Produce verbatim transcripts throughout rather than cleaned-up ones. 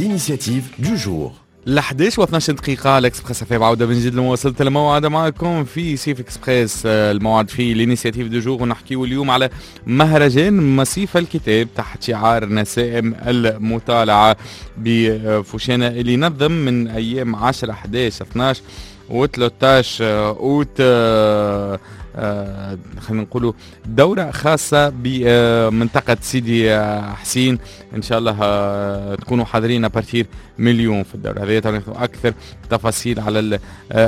l'initiative du jour. الحداش واثناش دقيقة على اكسبريس اف ام. عودة من جديد لمواصلة الموعد معكم في سيف اكسبريس. الموعد في الانيسياتيف دو جور، ونحكيو اليوم على مهرجان مصيف الكتاب تحت شعار نسائم المطالعة بفوشانة اللي نظم من ايام عشرة حداش اثناش و ثلاثطاش اوت آه خلينا نقولوا دورة خاصة بمنطقة سيدي حسين. إن شاء الله آه تكونوا حاضرين أبارتير مليون في الدورة هذه. تعرفوا أكثر تفاصيل على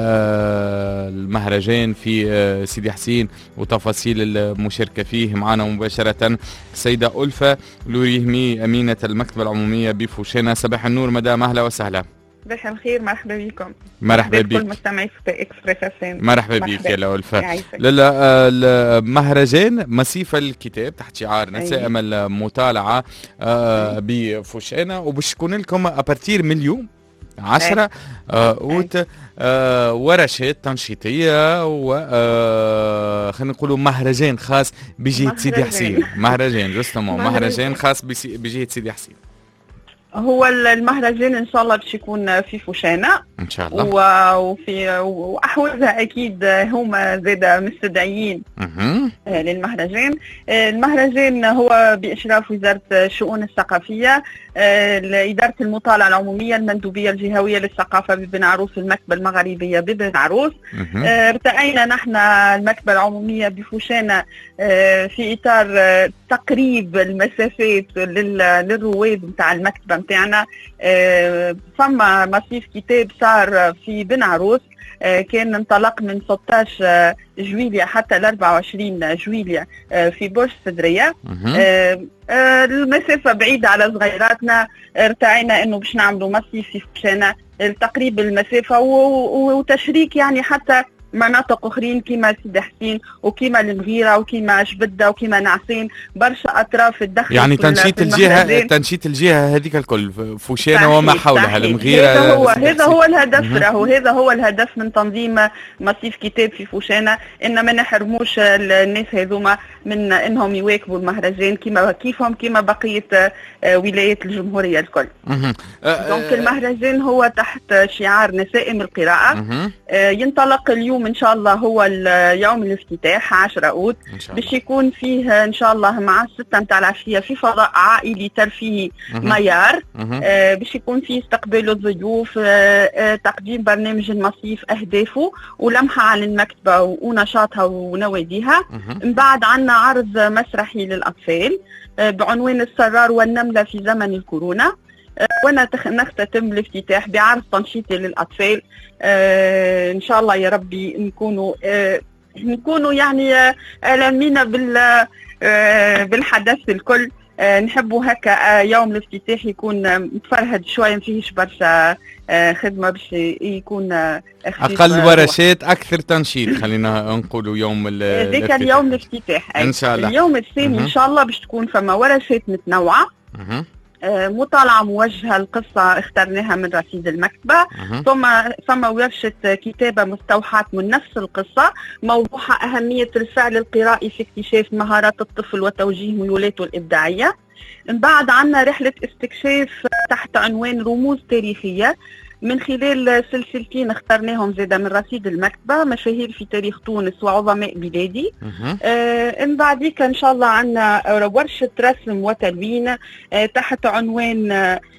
آه المهرجان في آه سيدي حسين وتفاصيل المشاركة فيه معنا مباشرة السيدة ألفة لوريهمي أمينة المكتبة العمومية بفوشانة. صباح النور مدام، أهلا وسهلا. صباح الخير، مرحبا بكم. مرحبا بك. كل مستمعي في اكسبريس اف ام. مرحبا بك يا لولفة. لا المهرجان مصيف الكتاب تحت شعار نسائم المطالعة آه بفوشانة، وباش يكون لكم ابارتير من اليوم عشرة آه اوت آه ورشات تنشيطية و آه خلينا نقولوا مهرجان خاص بجهة سيدي حسين. مهرجان جوستومون مهرجان خاص بجهة سيدي حسين. هو المهرجان ان شاء الله باش يكون في فوشانة ان شاء الله، وفي واحوالها اكيد هما زاده مستدعيين للمهرجان. المهرجان هو باشراف وزاره الشؤون الثقافيه، اداره المطالعه العموميه المندوبيه الجهويه للثقافه ببن عروس والمكتبه المغربيه ببن عروس. ارتأينا نحن المكتبه العموميه بفوشانة في اطار تقريب المسافات للرواد نتاع المكتبه نتاعنا. فما مصيف كتاب صار في بن عروس، كان انطلق من ستطاش جويلية حتى ل أربعة وعشرين جويلية في برج صدرية. المسافة بعيدة على صغيراتنا، ارتعينا انه باش نعملوا مصيف في فوشانة لتقريب المسافة وتشريك يعني حتى مناطق اخرين كيما سيدي حسين وكيما المغيرة وكيما جبدة وكيما نعسين، برشا اطراف تدخل يعني تنشيط الجهة تنشيط الجهة هذيك الكل فوشانة وما حولها المغيرة. هذا هو هذا هو الهدف، راهو هذا هو الهدف من تنظيم مصيف كتاب في فوشانة، ان ما نحرموش الناس هذوما من انهم يواكبوا المهرجان كيما كيفهم كيما بقية ولايات الجمهورية الكل. دونك المهرجان هو تحت شعار نسائم القراءة. ينطلق اليوم ان شاء الله، هو يوم الافتتاح عشرة اوت، باش يكون فيه ان شاء الله مع الستة نتاع العشية في فضاء عائلي ترفيهي ميار. آه باش يكون فيه استقبال الضيوف، آه تقديم برنامج المصيف اهدافه ولمحة عن المكتبة ونشاطها ونواديها. من بعد عنا عرض مسرحي للاطفال آه بعنوان السرار والنملة في زمن الكورونا. وانا نختتم الافتتاح بعرض تنشيطي للاطفال. آه ان شاء الله يا ربي نكونوا آه نكونوا يعني آه لامين بال آه بالحدث الكل. آه نحبوا هكا آه يوم الافتتاح يكون متفرهد شويه، ما فيهش برشا آه خدمه باش يكون آه اقل ورشات اكثر تنشيط. خلينا نقولوا يوم ذاك اليوم الافتتاح ان شاء الله. اليوم الثاني ان شاء الله باش تكون فما ورشات متنوعه. أه. مطالعة موجهة القصة اخترناها من رصيد المكتبة. أه. ثم ثم ورشة كتابة مستوحاة من نفس القصة، موضوعها أهمية الفعل القرائي في اكتشاف مهارات الطفل وتوجيه ميولاته الإبداعية. من بعد عنا رحلة استكشاف تحت عنوان رموز تاريخية من خلال سلسلتين اخترناهم زاده من رصيد المكتبة، مشاهير في تاريخ تونس وعظماء بلادي. آه من بعديك ان شاء الله عندنا ورشة رسم وتلوين آه تحت عنوان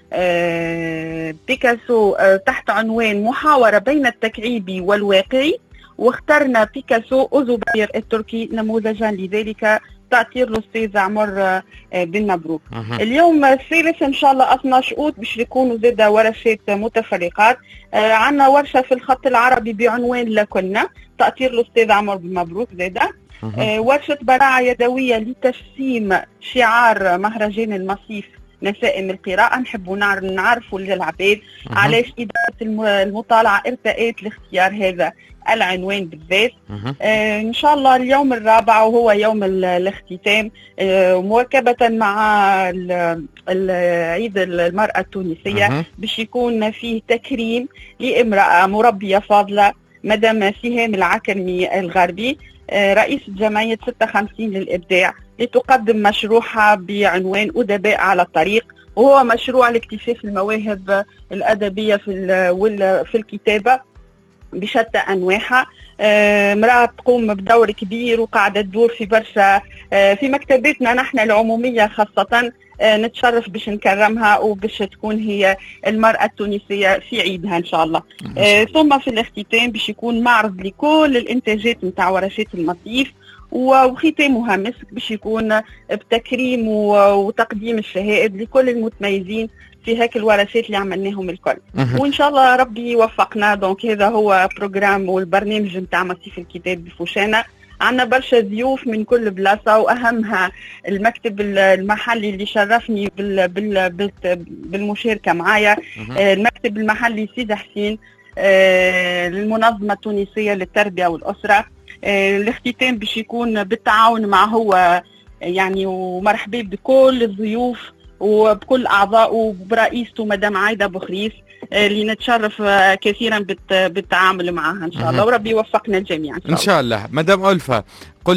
آه بيكاسو، آه تحت عنوان محاورة بين التكعيبي والواقعي، واخترنا بيكاسو وزبير التركي نموذجا لذلك، تأثير الأستاذ عمر بن مبروك. أه. اليوم الثالث إن شاء الله اثناش أوت باش يكونوا زاده ورشات متفرقات. آه عندنا ورشة في الخط العربي بعنوان لكنا، تأثير الأستاذ عمر بن مبروك زاده. أه. آه ورشة براعة يدوية لتجسيم شعار مهرجان المصيف نسائم القراءة. نحبوا نعرفوا للعباد أه. علاش إدارة المطالعة ارتأت لاختيار هذا العنوان بالذات. آه ان شاء الله اليوم الرابع وهو يوم الاختتام، آه مواكبة مع عيد المرأة التونسية، أه. باش يكون فيه تكريم لامرأة مربية فاضلة مدام سهام العكرمي الغربي، آه رئيس جمعية ستة وخمسين للإبداع، لتقدم مشروعها بعنوان أدباء على الطريق، وهو مشروع لاكتشاف المواهب الأدبية في في الكتابة بشتى أنواعها. امرأة تقوم بدور كبير وقاعدة تدور في برشا في مكتبتنا نحن العمومية خاصة، نتشرف باش نكرمها وباش تكون هي المرأة التونسية في عيدها إن شاء الله. ثم في الاختتام باش يكون معرض لكل الإنتاجات متاع ورشات المصيف، وختامها مسك باش يكون بتكريم وتقديم الشهائد لكل المتميزين في هيك الورشات اللي عملناهم الكل. وان شاء الله ربي يوفقنا. دونك هذا هو بروجرام والبرنامج نتاع مصيف الكتاب بفوشانة. عندنا برشا ضيوف من كل بلاصه، واهمها المكتب المحلي اللي شرفني بال بال بالمشاركه معايا، المكتب المحلي سيدي حسين للمنظمه التونسيه للتربيه والاسره. الاختتام باش يكون بالتعاون مع هو يعني، ومرحبا بكل الضيوف وبكل اعضائه وبرئيسته مدام عايده بوخريس اللي نتشرف كثيرا بالتعامل معها ان شاء الله، وربي يوفقنا الجميع ان شاء الله. ان شاء الله. مدام ألفة قل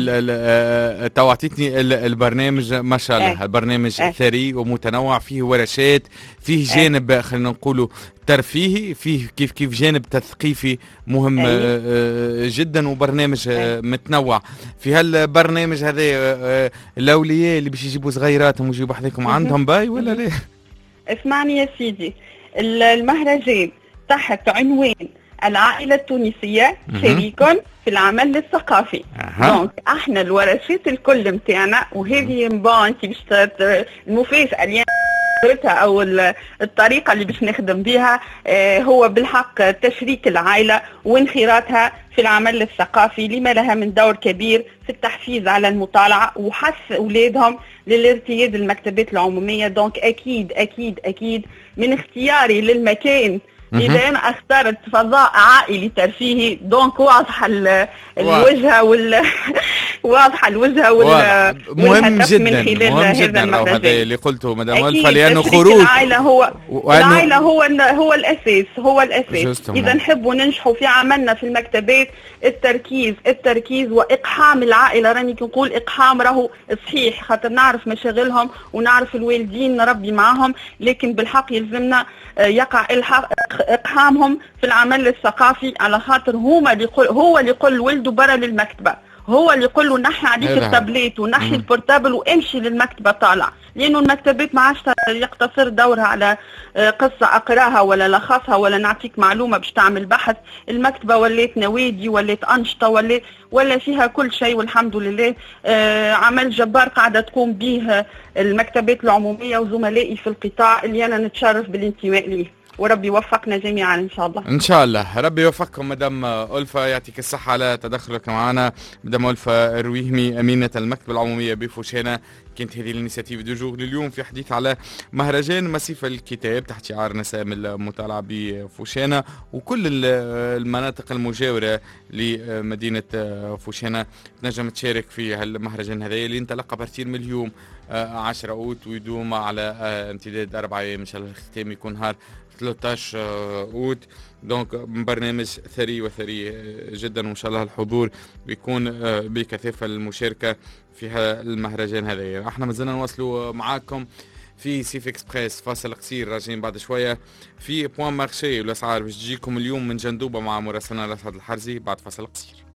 لي، توعتيتني البرنامج ما شاء الله، البرنامج اه. ثري ومتنوع، فيه ورشات، فيه جانب اه. خلينا نقولوا ترفيهي، فيه كيف كيف جانب تثقيفي مهم اه. جدا، وبرنامج اه. متنوع. في هالبرنامج هذا الاولياء اللي باش يجيبوا صغيراتهم ويجيبوا حذاكم عندهم باي ولا لا؟ اسمعني يا سيدي، المهرجان تحت عنوان العائلة التونسية شريك في العمل الثقافي. دونك احنا الورشات الكل متاعنا، وهذه مبان انت باش المفاجأة اللي او الطريقة اللي باش نخدم بها هو بالحق تشريك العائلة وانخراطها في العمل الثقافي، لما لها من دور كبير في التحفيز على المطالعة وحث أولادهم للارتياد المكتبات العمومية. دونك أكيد أكيد أكيد من اختياري للمكان، إذا أنا اخترت فضاء عائلي ترفيهي دونك واضحة الوجهة وال واضحة الوجهة وال مهم جدا من خلال مهم جدا هذا اللي قلته مدام ألفة، لأنه خروج العائلة هو العائلة هو هو الأساس هو الأساس. إذا نحبوا ننجحوا في عملنا في المكتبات، التركيز التركيز وإقحام العائلة. راني نقول إقحام راهو صحيح، خاطر نعرف مشاغلهم ونعرف الوالدين نربي معهم، لكن بالحق يلزمنا يقع إقحامهم في العمل الثقافي، على خاطر هما اللي يقول هو اللي يقول ولده برا للمكتبة، هو اللي يقول له نحي عليك التابليت ونحي البورتابل وامشي للمكتبة طالع، لأنه المكتبات ما عادش يقتصر دورها على قصة أقراها ولا لخصها ولا نعطيك معلومة باش تعمل بحث. المكتبة ولات نوادي، ولات أنشطة، ولا ولا فيها كل شيء، والحمد لله عمل جبار قاعدة تقوم به المكتبات العمومية وزملائي في القطاع اللي أنا نتشرف بالانتماء ليه، وربي يوفقنا جميعا ان شاء الله. ان شاء الله ربي يوفقكم. مدام ألفة يعطيك الصحة على تدخلك معنا. مدام ألفة الرويهمي أمينة المكتبة العمومية بفوشانة، كانت هذه الانيسياتيف دو جور لليوم في حديث على مهرجان مصيف الكتاب تحت شعار نسام المطالعة بفوشانة وكل المناطق المجاورة لمدينة فوشانة تنجم تشارك في هالمهرجان هذا اللي انطلق بارتير من اليوم عشرة أوت ويدوم على امتداد أربعة أيام إن شاء الله. الختام يكون نهار ثلاثة عشر أوت. دونك برنامج ثري وثري جدا، وإن شاء الله الحضور بيكون بكثافة المشاركة في المهرجان هذا. احنا مازلنا نواصلوا معاكم في سيف اكسبريس، فاصل قصير راجعين بعد شوية في بوان مارشي والأسعار باش تجيكم اليوم من جندوبة مع مراسلنا الأسعد الحرزي بعد فاصل قصير.